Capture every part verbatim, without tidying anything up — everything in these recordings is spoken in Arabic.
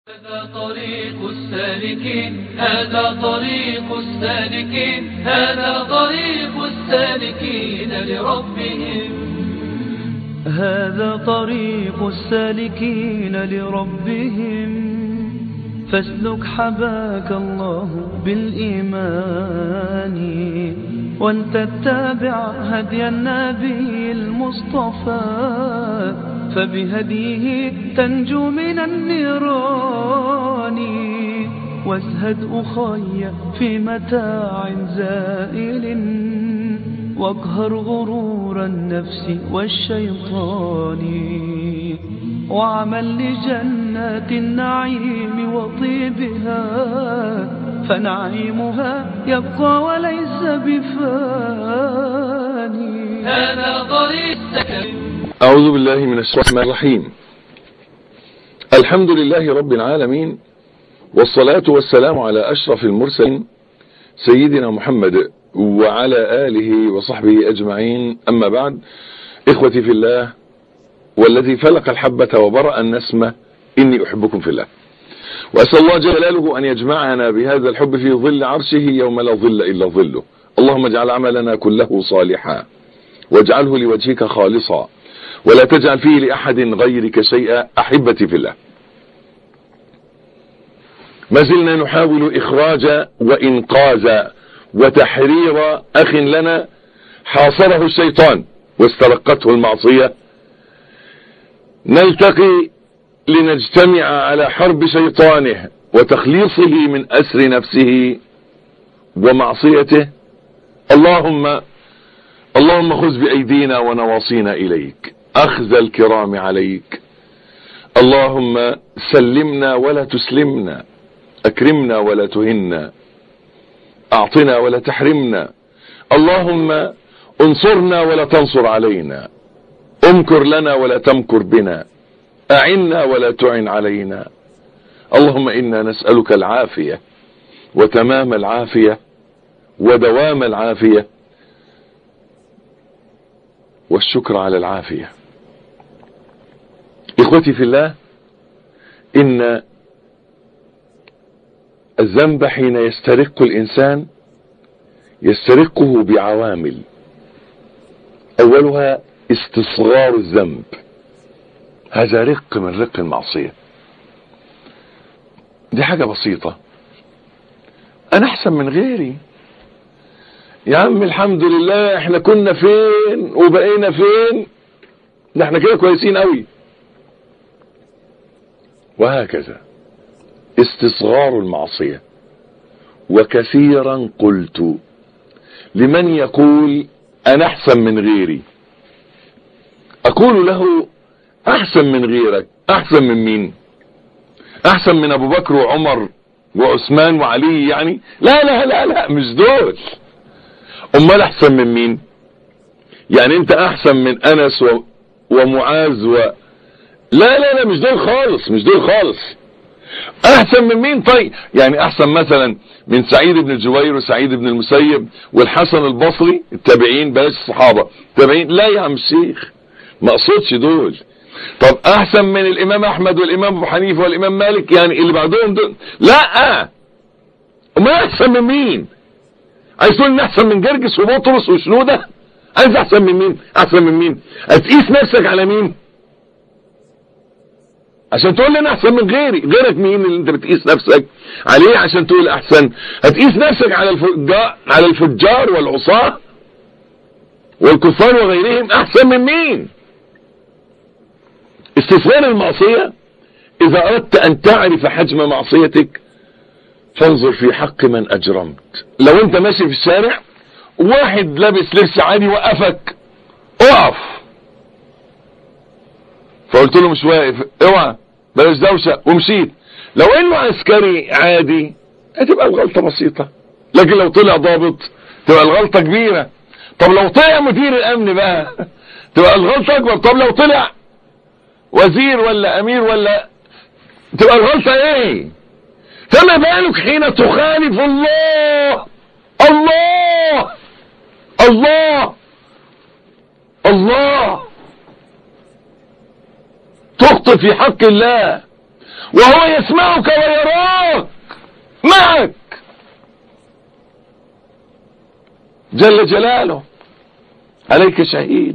هذا طريق السالكين هذا طريق السالكين هذا طريق السالكين لربهم هذا طريق السالكين لربهم فاسلك حباك الله بالإيمان وأن تتبع هدي النبي المصطفى فبهديه تنجو من النيران وازهد أخي في متاع زائل واقهر غرور النفس والشيطان وعمل لجنات النعيم وطيبها فنعيمها يبقى وليس بفاني. هذا طريق السكن. أعوذ بالله من الشيطان الرجيم. الحمد لله رب العالمين والصلاة والسلام على أشرف المرسلين سيدنا محمد وعلى آله وصحبه أجمعين. أما بعد، إخوتي في الله والذي فلق الحبة وبرأ النسمة إني أحبكم في الله، وأسأل الله جلاله أن يجمعنا بهذا الحب في ظل عرشه يوم لا ظل إلا ظله. اللهم اجعل عملنا كله صالحا واجعله لوجهك خالصا ولا تجعل فيه لأحد غيرك شيئا. أحبتي في الله، ما زلنا نحاول إخراج وإنقاذ وتحرير أخ لنا حاصره الشيطان واسترقته المعصية. نلتقي لنجتمع على حرب شيطانه وتخليصه من أسر نفسه ومعصيته. اللهم اللهم خذ بأيدينا ونواصينا إليك، أخذ الكرام عليك. اللهم سلمنا ولا تسلمنا، أكرمنا ولا تهنا، أعطنا ولا تحرمنا. اللهم انصرنا ولا تنصر علينا، امكر لنا ولا تمكر بنا، أعنا ولا تعن علينا. اللهم إنا نسألك العافية وتمام العافية ودوام العافية والشكر على العافية. إخوتي في الله، إن الذنب حين يسترق الإنسان يسترقه بعوامل، أولها استصغار الذنب، هذا رق من رق المعصية. دي حاجة بسيطة، أنا أحسن من غيري يا عم، الحمد لله احنا كنا فين وبقينا فين، ده احنا كده كويسين قوي. وهكذا استصغار المعصية. وكثيرا قلت لمن يقول أنا أحسن من غيري، أقول له أحسن من غيرك أحسن من مين؟ أحسن من أبو بكر وعمر وعثمان وعلي يعني؟ لا لا لا لا، مش دول. أمال أحسن من مين؟ يعني أنت أحسن من أنس و... ومعاذ و... لا لا لا، مش دول خالص، مش دول خالص. أحسن من مين؟ طيب يعني أحسن مثلا من سعيد بن الجبير وسعيد بن المسيب والحسن البصري، التابعين، بلاش الصحابة، التابعين. لا يا عم الشيخ، ما اقصدش دول. طب أحسن من الإمام أحمد والإمام أبو حنيفة والإمام مالك، يعني اللي بعدهم دول؟ لا. ما أحسن من مين؟ عايز تقول إن أحسن من جرجس وبطرس وشنودة؟ عايز أحسن من مين؟ أحسن من مين؟ هتقيس نفسك على مين عشان تقول لي أنا أحسن من غيري؟ غيرك مين اللي أنت بتقيس نفسك عليه عشان تقول أحسن؟ هتقيس نفسك على الفجار على الفجار والعصاة والكفار وغيرهم. أحسن من مين؟ استصغار المعصية. إذا أردت أن تعرف حجم معصيتك فانظر في حق من أجرمت. لو أنت ماشي في الشارع واحد لابس لبس عادي وقفك، اقف، فقلت له مش واقف، اوعى بلاش دوشة، ومشيت. لو انه عسكري عادي هتبقى الغلطة بسيطة، لكن لو طلع ضابط تبقى الغلطة كبيرة. طب لو طلع مدير الامن بقى تبقى الغلطة اكبر. طب لو طلع وزير ولا امير ولا، تبقى الغلطة ايه؟ فما بالك حين تخالف الله الله الله الله، تخطئ في حق الله وهو يسمعك ويراك معك جل جلاله، عليك شهيد.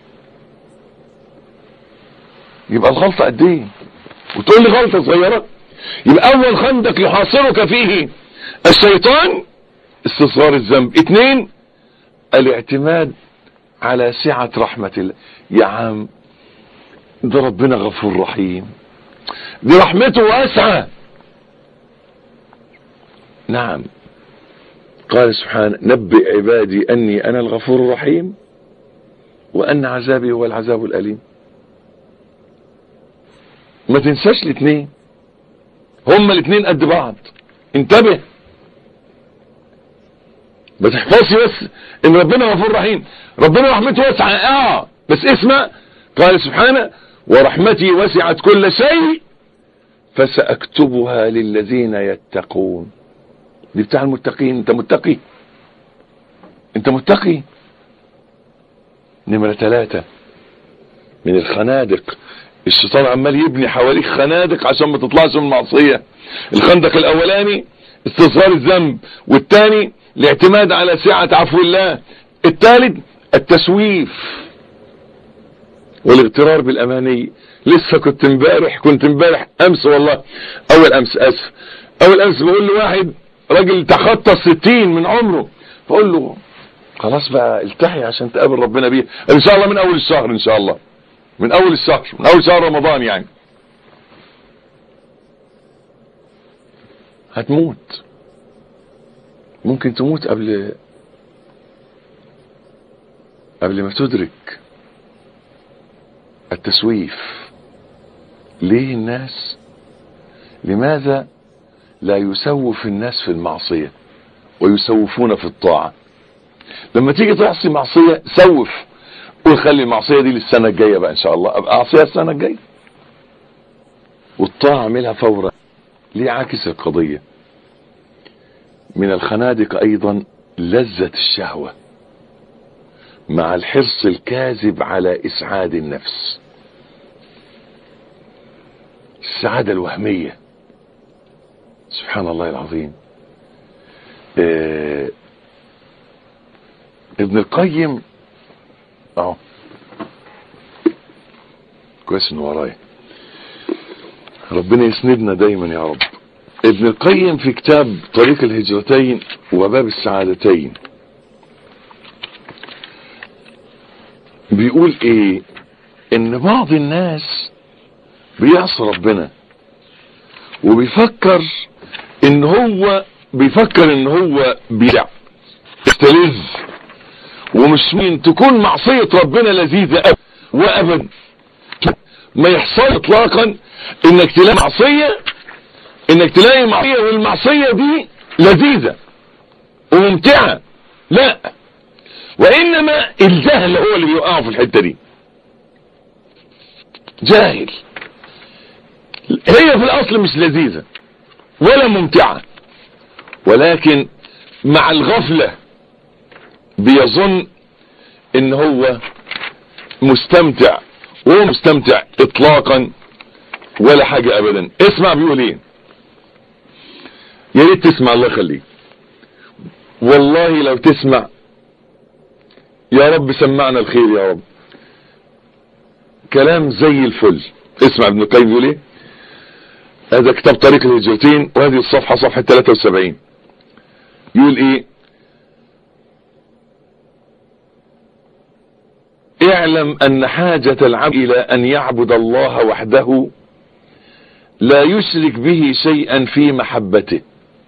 يبقى الغلطة قد ايه؟ وتقول لي غلطة صغيرة؟ يبقى اول خندق يحاصرك فيه الشيطان استصغار الذنب. اتنين، الاعتماد على سعة رحمة الله. يا عم ده ربنا غفور رحيم، دي رحمته واسعة. نعم، قال سبحانه نبئ عبادي اني انا الغفور الرحيم وان عذابي هو العذاب الاليم. ما تنساش الاثنين، هما الاثنين قد بعض. انتبه، ما تحفظش بس ان ربنا غفور رحيم، ربنا رحمته واسعة. اه بس اسمع، قال سبحانه ورحمتي وسعت كل شيء فسأكتبها للذين يتقون. دي بتاع المتقين. انت متقي؟ انت متقي؟ نمرة ثلاثة من الخنادق، الشيطان عمال يبني حواليك خنادق عشان ما تطلعش من المعصية. الخندق الاولاني استصغار الذنب، والثاني الاعتماد على سعة عفو الله، الثالث التسويف والاغترار بالاماني. لسه كنت امبارح كنت امبارح امس والله اول امس اسف اول امس بقول له واحد راجل تخطى الستين من عمره، بقول له خلاص بقى التحي عشان تقابل ربنا بيه ان شاء الله من اول الشهر، ان شاء الله من اول الشهر من اول شهر رمضان. يعني هتموت، ممكن تموت قبل قبل ما تدرك التسويف. ليه الناس لماذا لا يسوف الناس في المعصية ويسوفون في الطاعة؟ لما تيجي تعصي معصية سوف، قول خلي المعصية دي للسنة الجاية بقى ان شاء الله، ابقى اعصيها السنة الجاية، والطاعة اعملها فورا. ليه عاكس القضية؟ من الخنادق ايضا لذة الشهوة مع الحرص الكاذب على اسعاد النفس، السعادة الوهمية. سبحان الله العظيم. آه ابن القيم اهو كويس انه ورايا، ربنا يسندنا دايما يا رب. ابن القيم في كتاب طريق الهجرتين وباب السعادتين بيقول ايه؟ ان بعض الناس بيعصي ربنا وبيفكر ان هو بيفكر ان هو بيدع يستلذ، ومش مين تكون معصية ربنا لذيذة أب وابدا. ما يحصل اطلاقا انك تلاقي معصية انك تلاقي معصية والمعصية دي لذيذة وممتعة، لا، وانما الجهل هو اللي بيوقعه في الحتة دي. جاهل، هي في الاصل مش لذيذة ولا ممتعة، ولكن مع الغفلة بيظن ان هو مستمتع، وهو مستمتع اطلاقا ولا حاجة ابدا. اسمع بيقول ايه، يا ريت تسمع الله يخليك، والله لو تسمع يا رب سمعنا الخير يا رب، كلام زي الفل. اسمع ابن القيم بيقول ايه، هذا كتاب طريق الهجرتين وهذه الصفحة صفحة ثلاثة وسبعين. يقول ايه، اعلم ان حاجة العبد الى ان يعبد الله وحده لا يشرك به شيئا في محبته.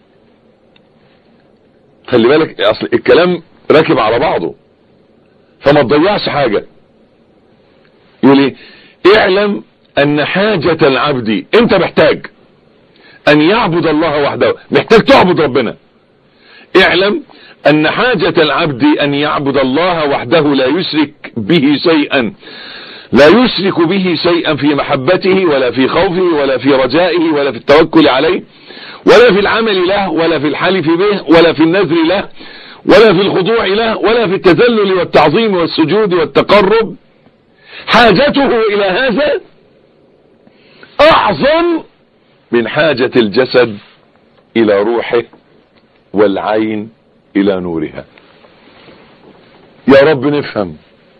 خلي بالك اصل الكلام راكب على بعضه فما تضيعش حاجة. يقول ايه، اعلم ان حاجة العبد، انت محتاج ان يعبد الله وحده، محتاج تعبد ربنا. اعلم ان حاجة العبد ان يعبد الله وحده لا يشرك به شيئا لا يشرك به شيئا في محبته ولا في خوفه ولا في رجائه ولا في التوكل عليه ولا في العمل له ولا في الحلف به ولا في النذر له ولا في الخضوع له ولا في التذلل والتعظيم والسجود والتقرب. حاجته الى هذا اعظم من حاجة الجسد الى روحه والعين الى نورها. يا رب نفهم.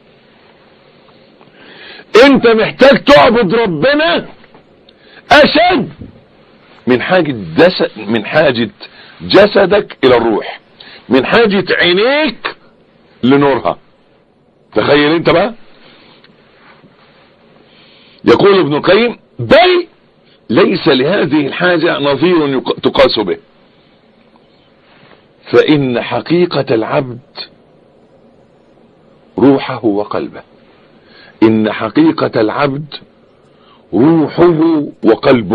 انت محتاج تعبد ربنا اشد من حاجة جسد من حاجة جسدك الى الروح، من حاجة عينيك لنورها. تخيل انت بقى. يقول ابن القيم: بل ليس لهذه الحاجة نظير تقاس به، فإن حقيقة العبد روحه وقلبه. إن حقيقة العبد روحه وقلبه،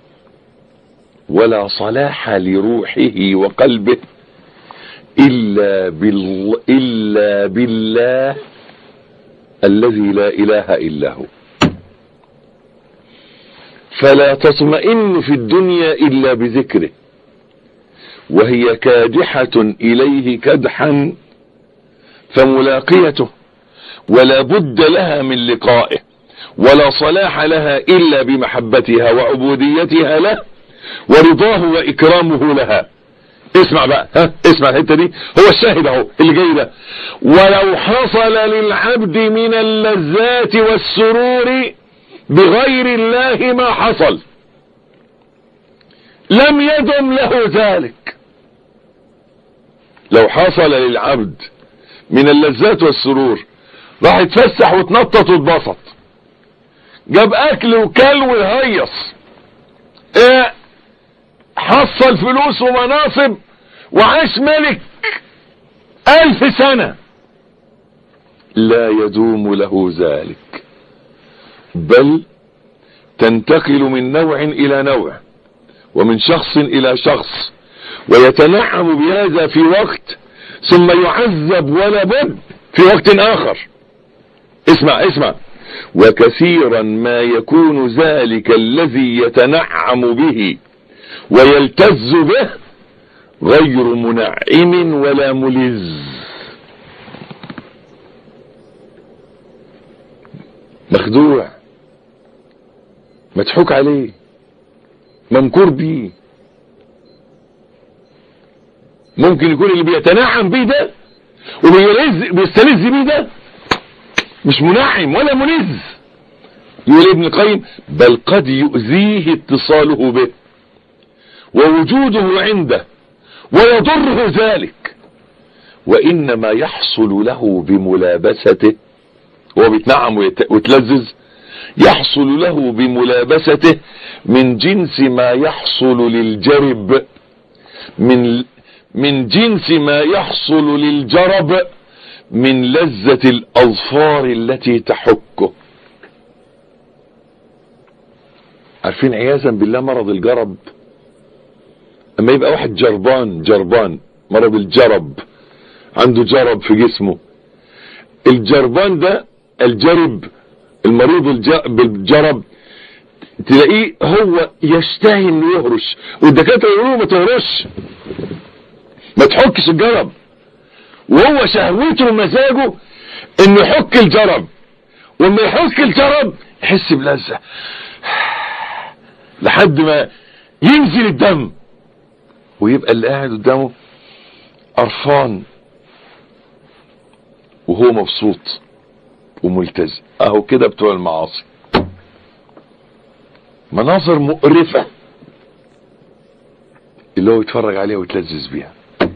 ولا صلاح لروحه وقلبه إلا, بال... إلا بالله الذي لا إله إلا هو. فلا تطمئن في الدنيا إلا بذكره، وهي كادحة إليه كدحا فملاقيته، ولا بد لها من لقائه، ولا صلاح لها إلا بمحبتها وعبوديتها له ورضاه وإكرامه لها. اسمع بقى، ها اسمع الحته دي، هو الشاهد اهو اللي جاي ده. ولو حصل للعبد من اللذات والسرور بغير الله ما حصل، لم يدم له ذلك. لو حصل للعبد من اللذات والسرور، راح يتفسح وتنطط واتبسط، جاب اكل وكل وهيص، ايه، حصل فلوس ومناصب وعاش ملك الف سنة، لا يدوم له ذلك، بل تنتقل من نوع الى نوع ومن شخص الى شخص، ويتنعم بهذا في وقت ثم يعذب ولا بد في وقت اخر. اسمع اسمع. وكثيرا ما يكون ذلك الذي يتنعم به ويلتز به غير منعم ولا ملز، مخدوع، مضحوك عليه، ممكور بيه. ممكن يكون اللي بيتنعم بيه ده وبيستلذ بيه ده مش منعم ولا ملز. يقول ابن القيم: بل قد يؤذيه اتصاله به ووجوده عنده ويضره ذلك، وإنما يحصل له بملابسته، هو بيتنعم ويتلذذ، يحصل له بملابسته من جنس ما يحصل للجرب، من من جنس ما يحصل للجرب من لذة الأظفار التي تحكه. عارفين عياذا بالله مرض الجرب؟ اما يبقى واحد جربان جربان مرض الجرب، عنده جرب في جسمه، الجربان ده الجرب، المريض بالجرب تلاقيه هو يشتهي انه يهرش، والدكاتره يقولوا ما تهرش، ما تحكش الجرب، وهو شهوته ومزاجه انه يحك الجرب، وما يحك الجرب يحس بلذة لحد ما ينزل الدم، ويبقى اللي قاعد قدامه قرفان وهو مبسوط وملتزم. اهو كده بتوع المعاصي، مناظر مقرفة اللي هو يتفرج عليها ويتلذذ بيها،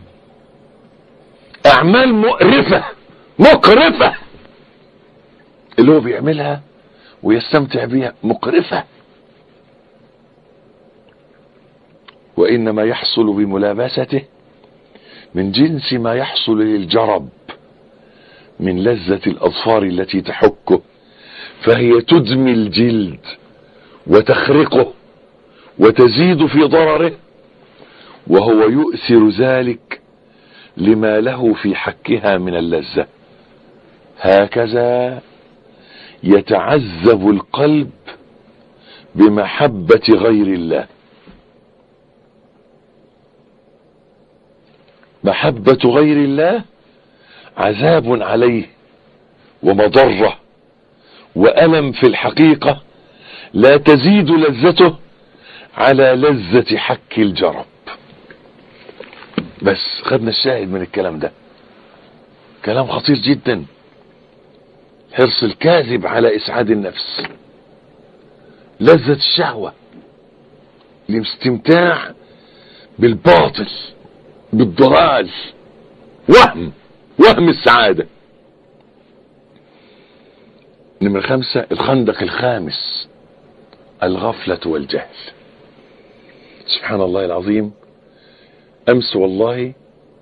اعمال مقرفة مقرفة اللي هو بيعملها ويستمتع بيها، مقرفة. وإنما يحصل بملابسته من جنس ما يحصل للجرب من لذة الأظفار التي تحكه، فهي تدمي الجلد وتخرقه وتزيد في ضرره، وهو يؤثر ذلك لما له في حكها من اللذة. هكذا يتعذب القلب بمحبة غير الله. محبة غير الله عذاب عليه ومضرة وألم في الحقيقة، لا تزيد لذته على لذة حك الجرب. بس خدنا الشاهد من الكلام ده، كلام خطير جدا. حرص الكاذب على اسعاد النفس، لذة الشهوة، الاستمتاع بالباطل، بالضلال، وهم وهم السعادة. نمرة خمسة، الخندق الخامس، الغفلة والجهل. سبحان الله العظيم، امس والله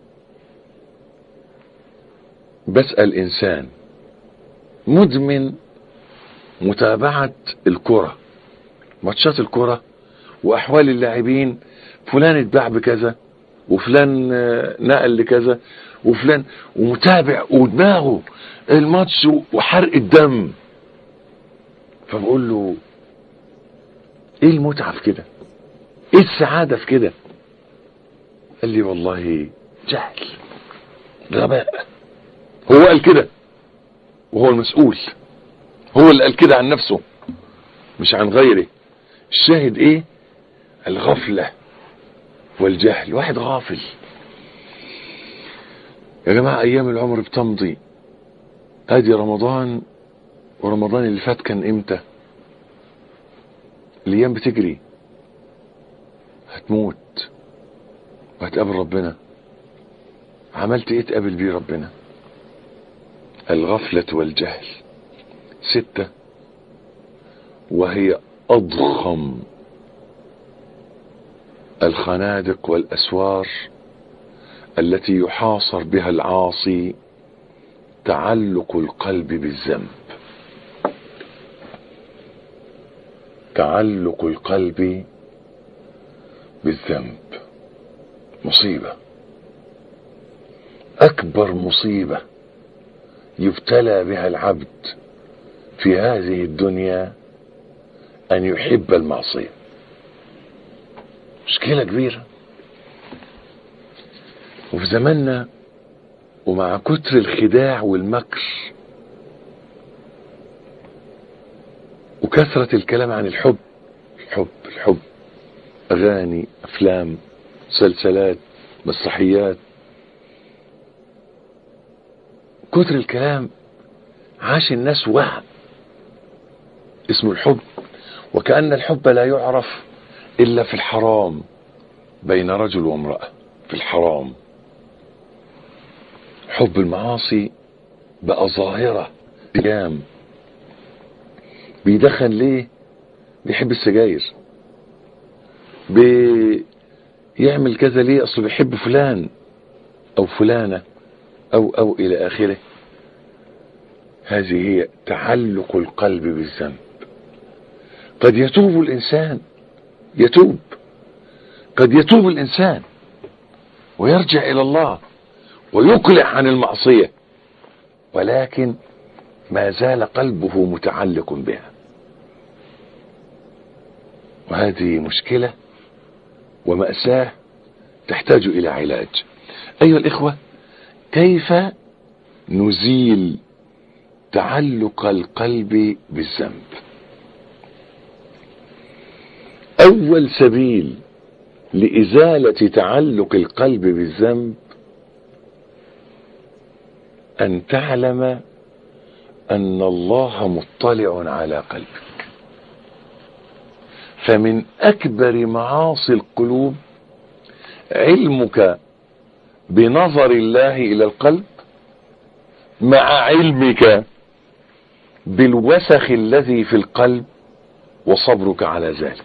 بسأل انسان مدمن متابعة الكرة، ماتشات الكرة واحوال اللاعبين، فلان اتباع بكذا وفلان نقل لكذا وفلان، ومتابع ودماغه الماتش وحرق الدم. فبقول له ايه المتعة في كده؟ ايه السعادة في كده؟ قال لي والله جهل، غباء. هو قال كده وهو المسؤول، هو اللي قال كده عن نفسه مش عن غيره. الشاهد ايه؟ الغفلة والجهل. واحد غافل. يا جماعة ايام العمر بتمضي، ادي رمضان، ورمضان اللي فات كان امتى؟ الايام بتجري، هتموت وهتقابل ربنا. عملت ايه تقابل بيه ربنا؟ الغفلة والجهل. ستة، وهي اضخم الخنادق والاسوار التي يحاصر بها العاصي، تعلق القلب بالذنب. تعلق القلب بالذنب مصيبة، اكبر مصيبة يبتلى بها العبد في هذه الدنيا ان يحب المعصية. مشكلة كبيرة. وفي زماننا ومع كتر الخداع والمكر وكثرة الكلام عن الحب الحب الحب، اغاني، افلام، مسلسلات، مسرحيات، كتر الكلام عاش الناس وهم اسمه الحب، وكأن الحب لا يعرف الا في الحرام، بين رجل وامرأة في الحرام. حب المعاصي بقى ظاهرة ايام. بيدخن ليه؟ بيحب السجاير. بيعمل كذا ليه؟ اصله بيحب فلان او فلانة او او الى اخره. هذه هي تعلق القلب بالذنب. قد يتوب الانسان، يتوب قد يتوب الانسان ويرجع الى الله ويقلع عن المعصية، ولكن ما زال قلبه متعلق بها. وهذه مشكلة ومأساة تحتاج الى علاج. ايها الاخوة، كيف نزيل تعلق القلب بالذنب؟ اول سبيل لازالة تعلق القلب بالذنب ان تعلم ان الله مطلع على قلبك. فمن اكبر معاصي القلوب علمك بنظر الله الى القلب مع علمك بالوسخ الذي في القلب وصبرك على ذلك.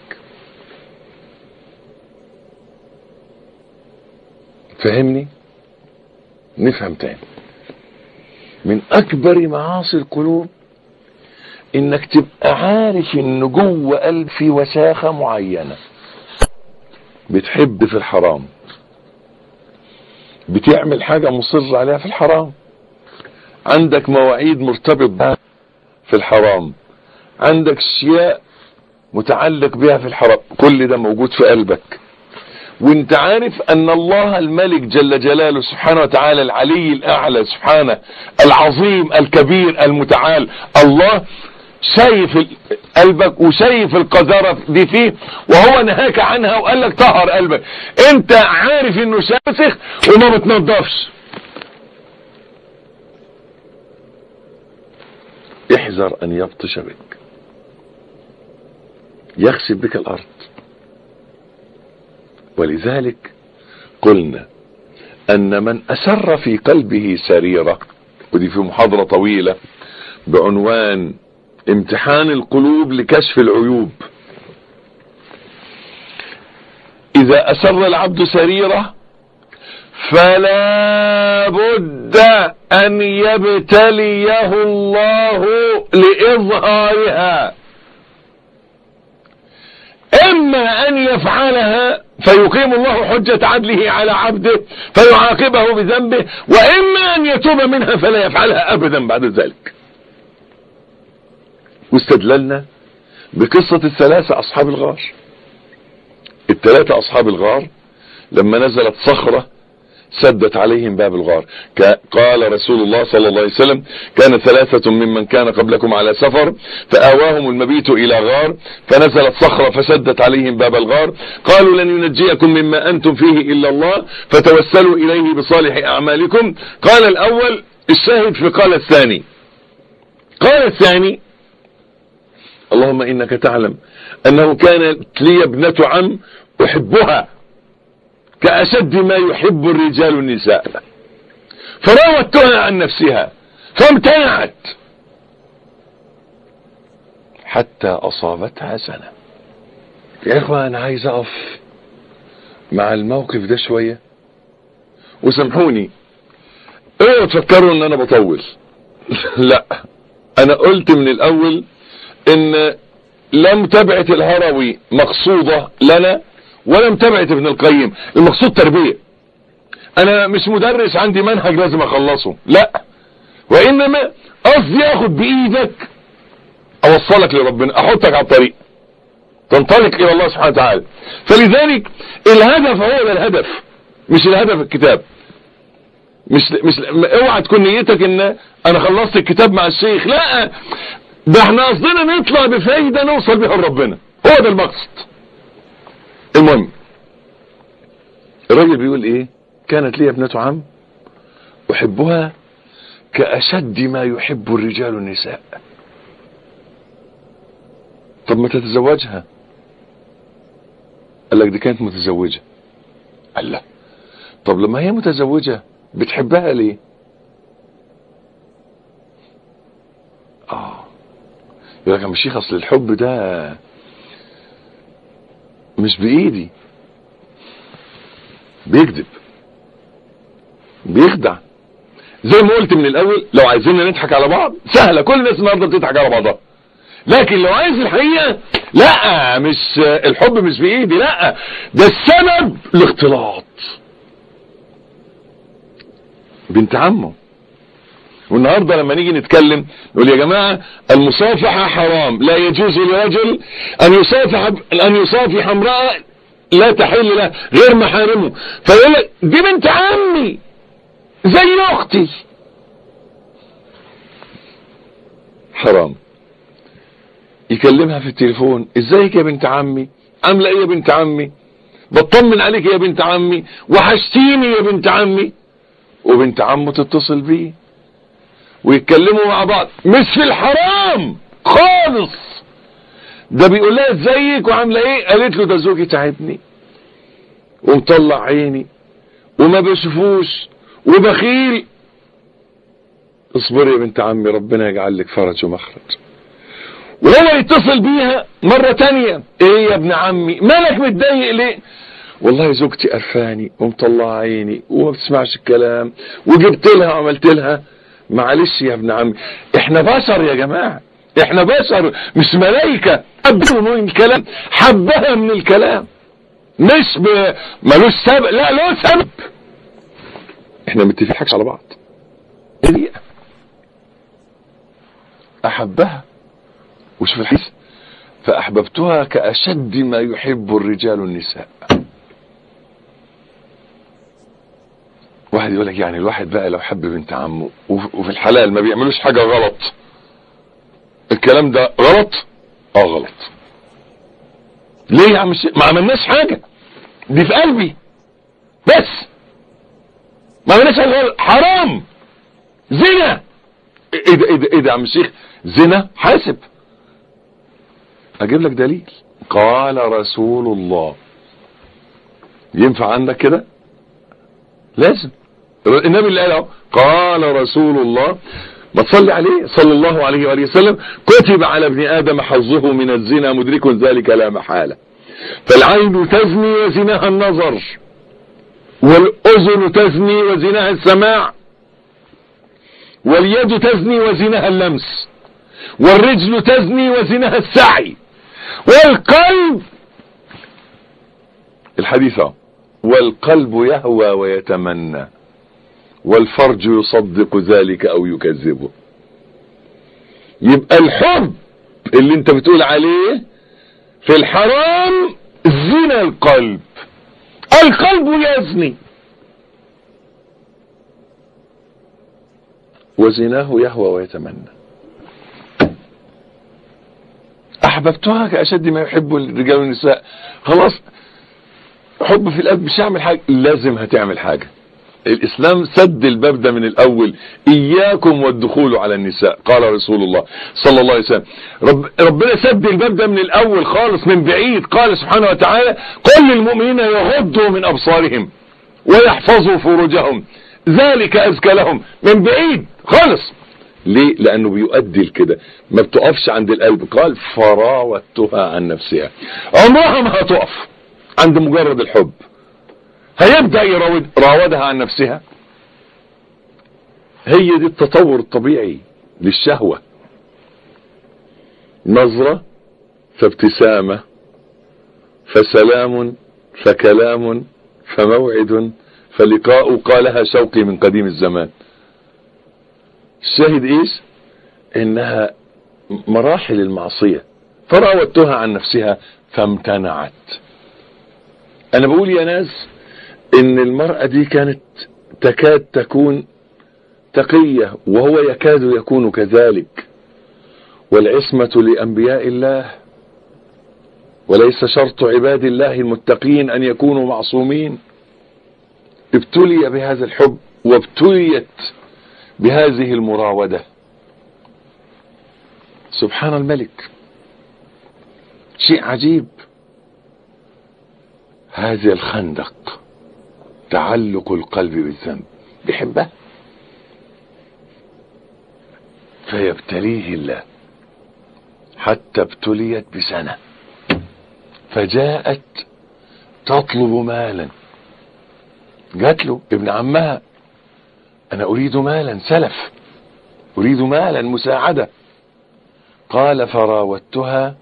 فهمني؟ نفهم تاني. من اكبر معاصي القلوب انك تبقى عارف ان جوه قلب في وساخة معينة، بتحب في الحرام، بتعمل حاجة مصر عليها في الحرام، عندك مواعيد مرتبط بها في الحرام، عندك اشياء متعلق بها في الحرام، كل ده موجود في قلبك. وانت عارف ان الله الملك جل جلاله سبحانه وتعالى، العلي الاعلى سبحانه، العظيم الكبير المتعال، الله شايف قلبك وشايف القذارة دي فيه، وهو نهاك عنها وقال لك طهر قلبك. انت عارف انه شاسخ وما بتنضفش. احذر ان يبطش بك، يخسف بك الارض. ولذلك قلنا ان من اسر في قلبه سريرة، ودي في محاضرة طويلة بعنوان امتحان القلوب لكشف العيوب. اذا اسر العبد سريرة فلا بد ان يبتليه الله لاظهارها، اما ان يفعلها فيقيم الله حجة عدله على عبده فيعاقبه بذنبه، واما ان يتوب منها فلا يفعلها ابدا بعد ذلك. واستدللنا بقصة الثلاثة اصحاب الغار. الثلاثة اصحاب الغار لما نزلت صخرة سدت عليهم باب الغار. قال رسول الله صلى الله عليه وسلم: كان ثلاثة ممن كان قبلكم على سفر فآواهم المبيت إلى غار فنزلت صخرة فسدت عليهم باب الغار، قالوا: لن ينجيكم مما أنتم فيه إلا الله فتوسلوا إليه بصالح أعمالكم. قال الأول، الشاهد في قال الثاني. قال الثاني: اللهم إنك تعلم أنه كانت لي ابنة عم أحبها كأشد ما يحب الرجال النساء، فراودتها عن نفسها فامتنعت حتى أصابتها سنة. يا إخوة أنا عايز أقف مع الموقف ده شوية، وسامحوني اوعوا تفكروا ان انا بطول. لا، انا قلت من الاول ان لا متابعة الهروي مقصودة لنا ولا متابعة ابن القيم، المقصود تربية. انا مش مدرس عندي منهج لازم اخلصه، لا، وانما قصدي اخد بايدك اوصلك لربنا، احطك على الطريق تنطلق الى الله سبحانه وتعالى. فلذلك الهدف هو ده الهدف، مش الهدف الكتاب. مش مش اوعى تكون نيتك ان انا خلصت الكتاب مع الشيخ، لا، ده احنا قصدنا نطلع بفايدة نوصل بها لربنا، هو ده المقصد. المهم الراجل بيقول ايه؟ كانت لي ابنة عم احبها كأشد ما يحب الرجال النساء. طب ما تتزوجها. قال لك دي كانت متزوجة. قال لا، طب لما هي متزوجة بتحبها ليه؟ اه يقول لك يا شيخ اصل الحب ده مش بايدي. بيكذب، بيخدع. زي ما قلت من الاول، لو عايزين نضحك على بعض سهله، كل الناس النهارده بتضحك على بعضها. لكن لو عايز الحقيقه، لا، مش الحب مش بايدي، لا، ده السبب الاختلاط. بنت عمه. والنهارده لما نيجي نتكلم نقول يا جماعه المصافحه حرام، لا يجوز لرجل ان يصافح ان يصافح امراه لا تحل له غير محارمه، فيقول لك دي بنت عمي زي اختي. حرام. يكلمها في التليفون: ازيك يا بنت عمي، عامله ايه يا بنت عمي، بطمن عليك يا بنت عمي، وحشتيني يا بنت عمي. وبنت عمه تتصل بيه ويتكلموا مع بعض، مش في الحرام خالص. ده بيقول لها ازيك وعامله ايه، قالت له ده زوجي تعبني ومطلع عيني وما بشوفوش وبخيل. اصبري يا بنت عمي، ربنا يجعل لك فرج ومخرج. وهو يتصل بيها مرة تانية: ايه يا ابن عمي، مالك متضايق ليه؟ والله زوجتي قرفاني ومطلع عيني وما بتسمعش الكلام وجبت لها وعملت لها. معلش يا ابن عمي، احنا بشر يا جماعة، احنا بشر مش ملايكة. حبها من الكلام، حبها من الكلام، مش ب... ملوش سبب، لا له سبب. احنا متفقين على بعض. احبها، وشوف الحديث: فاحببتها كاشد ما يحب الرجال النساء. واحد يقول لك يعني الواحد بقى لو حب بنت عمه وفي الحلال ما بيعملوش حاجة غلط، الكلام ده غلط؟ اه غلط. ليه يا عم الشيخ؟ ما عملناش حاجة، دي في قلبي بس، ما عملناش حاجة. حرام، زنا. ايه ده ايه ده ايه ده يا عم الشيخ؟ زنا حاسب. اجيب لك دليل. قال رسول الله. ينفع عندك كده؟ لازم. النبي اللي قاله قال رسول الله، ما تصلي عليه صلى الله عليه وآله وسلم: كتب على ابن آدم حظه من الزنا مدرك ذلك لا محالة. فالعين تزني وزناها النظر، والأذن تزني وزناها السماع، واليد تزني وزناها اللمس، والرجل تزني وزناها السعي، والقلب، الحديث والقلب يهوى ويتمنى، والفرج يصدق ذلك او يكذبه. يبقى الحب اللي انت بتقول عليه في الحرام زنا القلب. القلب يزني وزناه يهوى ويتمنى. احببتها كاشد ما يحب الرجال والنساء. خلاص، حب في القلب، مش هعمل حاجه. لازم هتعمل حاجه. الاسلام سد الباب ده من الاول: اياكم والدخول على النساء. قال رسول الله صلى الله عليه وسلم. رب ربنا سد الباب ده من الاول خالص، من بعيد. قال سبحانه وتعالى: قل للمؤمنين يغضوا من ابصارهم ويحفظوا فروجهم ذلك ازكى لهم. من بعيد خالص. ليه؟ لانه بيؤدي لكده، ما بتقفش عند القلب. قال: فراودتها عن نفسها. عمرها ما هتقف عند مجرد الحب. هيبدأ يراود راودها عن نفسها. هي دي التطور الطبيعي للشهوة. نظرة فابتسامة، فسلام، فكلام، فموعد، فلقاء. قالها شوقي من قديم الزمان. الشاهد ايش؟ انها مراحل المعصية. فراودتها عن نفسها فامتنعت. انا بقول يا ناس ان المرأة دي كانت تكاد تكون تقية، وهو يكاد يكون كذلك. والعصمة لأنبياء الله، وليس شرط عباد الله المتقين أن يكونوا معصومين. ابتلي بهذا الحب وابتليت بهذه المراودة. سبحان الملك، شيء عجيب. هذا الخندق تعلق القلب بالذنب، بيحبها فيبتليه الله، حتى ابتليت بسنة، فجاءت تطلب مالا. جات له ابن عمها: انا اريد مالا سلف، اريد مالا مساعدة. قال: فراودتها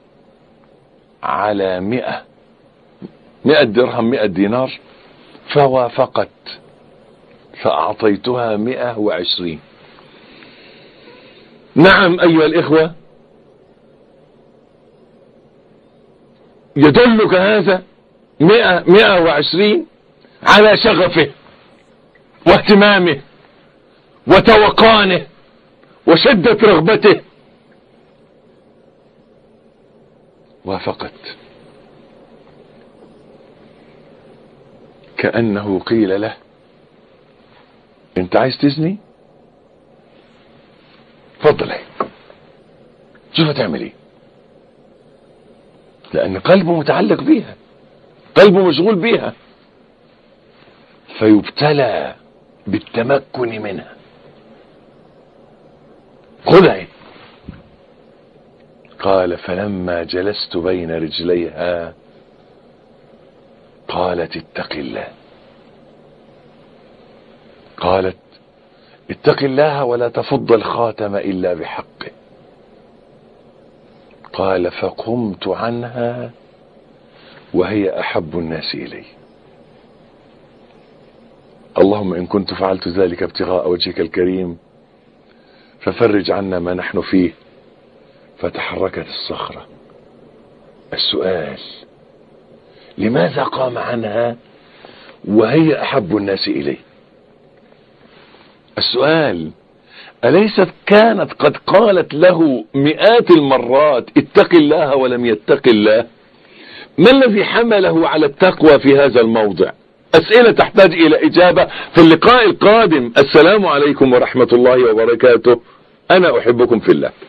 على مئة مئة درهم، مئة دينار، فوافقت، فأعطيتها مئة وعشرين. نعم أيها الإخوة، يدلك هذا مئة مئة وعشرين على شغفه واهتمامه وتوقانه وشدة رغبته. وافقت، كأنه قيل له: انت عايز تزني؟ اتفضل اهي، شوف هتعمل ايه. لان قلبه متعلق بيها، قلبه مشغول بيها، فيبتلى بالتمكن منها. خذها اهي. قال: فلما جلست بين رجليها قالت: اتق الله. قالت: اتق الله ولا تفض الخاتم إلا بحقه. قال: فقمت عنها وهي أحب الناس إلي. اللهم إن كنت فعلت ذلك ابتغاء وجهك الكريم ففرج عنا ما نحن فيه. فتحركت الصخرة. السؤال: لماذا قام عنها وهي أحب الناس إليه؟ السؤال: أليست كانت قد قالت له مئات المرات اتق الله ولم يتق الله؟ ما الذي حمله على التقوى في هذا الموضع؟ أسئلة تحتاج إلى إجابة في اللقاء القادم. السلام عليكم ورحمة الله وبركاته. أنا أحبكم في الله.